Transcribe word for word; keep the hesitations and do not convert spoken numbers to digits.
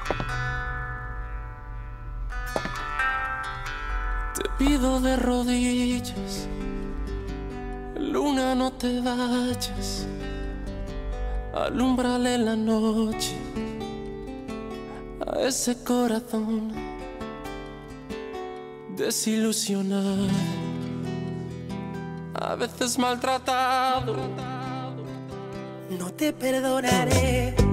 Te pido de rodillas, luna, no te vayas, alúmbrale la noche a ese corazón desilusionado, a veces maltratado. No te perdonaré